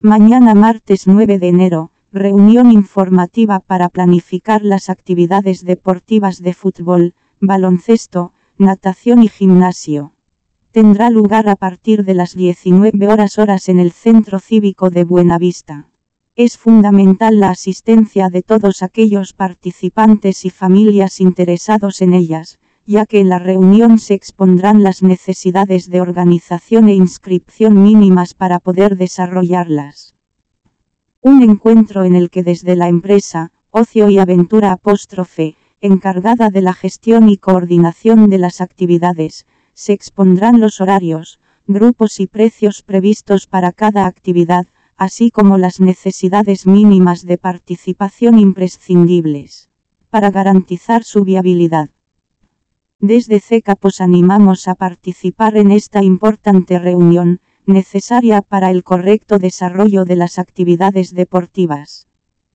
Mañana martes 9 de enero, reunión informativa para planificar las actividades deportivas de fútbol, baloncesto, natación y gimnasio. Tendrá lugar a partir de las 19 horas en el Centro Cívico de Buenavista. Es fundamental la asistencia de todos aquellos participantes y familias interesados en ellas, ya que en la reunión se expondrán las necesidades de organización e inscripción mínimas para poder desarrollarlas. Un encuentro en el que desde la empresa, Ocio y Aventura encargada de la gestión y coordinación de las actividades, se expondrán los horarios, grupos y precios previstos para cada actividad, así como las necesidades mínimas de participación imprescindibles, para garantizar su viabilidad. Desde CECAP os animamos a participar en esta importante reunión, necesaria para el correcto desarrollo de las actividades deportivas.